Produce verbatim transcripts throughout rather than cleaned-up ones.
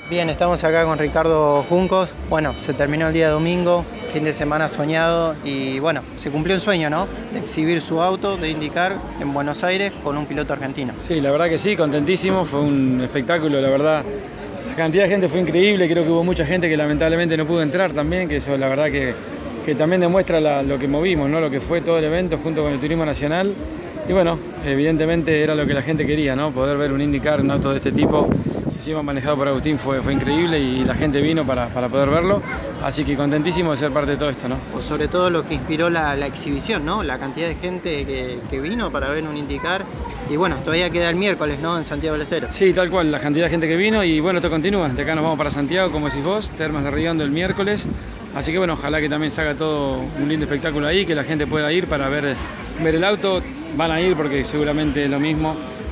Bien, estamos acá con Ricardo Juncos. Bueno, se terminó el día domingo, fin de semana soñado y bueno, se cumplió un sueño, ¿no? De exhibir su auto, de IndyCar en Buenos Aires con un piloto argentino. Sí, la verdad que sí, contentísimo, fue un espectáculo, la verdad. La cantidad de gente fue increíble, creo que hubo mucha gente que lamentablemente no pudo entrar también, que eso la verdad que, que también demuestra la, lo que movimos, ¿no? Lo que fue todo el evento junto con el Turismo Nacional. Y bueno, evidentemente era lo que la gente quería, ¿no? Poder ver un IndyCar, un auto de este tipo, encima manejado por Agustín, fue, fue increíble y la gente vino para, para poder verlo. Así que contentísimo de ser parte de todo esto, ¿no? O sobre todo lo que inspiró la, la exhibición, ¿no? La cantidad de gente que, que vino para ver un IndyCar. Y bueno, todavía queda el miércoles, ¿no? En Santiago del Estero. Sí, tal cual, la cantidad de gente que vino y bueno, esto continúa. De acá nos vamos para Santiago, como decís vos, Termas de Riondo el miércoles. Así que bueno, ojalá que también se haga todo un lindo espectáculo ahí, que la gente pueda ir para ver, ver el auto. Van a ir porque seguramente es lo mismo.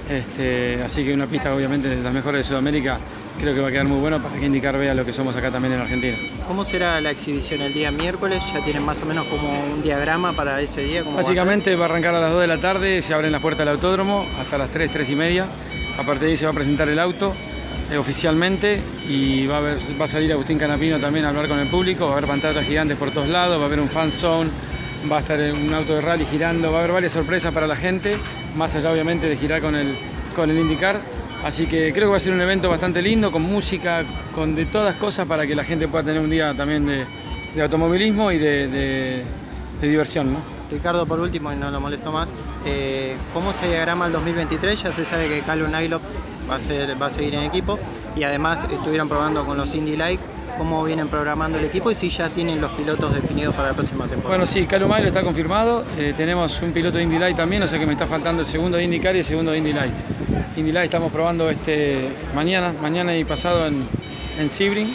Este, así que una pista obviamente de las mejores de Sudamérica, creo que va a quedar muy bueno para que IndyCar vea lo que somos acá también en Argentina. ¿Cómo será la exhibición el día miércoles? ¿Ya tienen más o menos como un diagrama para ese día? ¿Cómo Básicamente va a, va a arrancar a las dos de la tarde, se abren las puertas del autódromo hasta las tres, tres y media. A partir de ahí se va a presentar el auto eh, oficialmente y va a, haber, va a salir Agustín Canapino también a hablar con el público, va a haber pantallas gigantes por todos lados, va a haber un fan zone, va a estar un auto de rally girando, va a haber varias sorpresas para la gente, más allá obviamente de girar con el, con el IndyCar. Así que creo que va a ser un evento bastante lindo, con música, con de todas cosas para que la gente pueda tener un día también de, de automovilismo y de, de, de diversión, ¿no? Ricardo, por último, y no lo molesto más, eh, ¿cómo se diagrama el dos mil veintitrés? Ya se sabe que Calum Nailov va a, ser, va a seguir en equipo y además estuvieron probando con los Indy Light. ¿Cómo vienen programando el equipo y si ya tienen los pilotos definidos para la próxima temporada? Bueno, sí, Calum Nailov está confirmado. Eh, tenemos un piloto de Indy Light también, o sea que me está faltando el segundo de IndyCar y el segundo de Indy Light. Indy Light estamos probando este mañana, mañana y pasado en, en Sebring.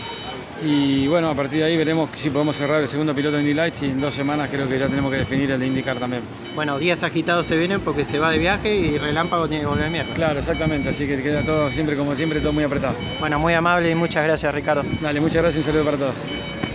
Y bueno, a partir de ahí veremos si podemos cerrar el segundo piloto de Indy Lights y en dos semanas creo que ya tenemos que definir el de IndyCar también. Bueno, días agitados se vienen porque se va de viaje y Relámpago tiene que volver el miércoles. Claro, exactamente, así que queda todo siempre como siempre, todo muy apretado. Bueno, muy amable y muchas gracias, Ricardo. Dale, muchas gracias y un saludo para todos.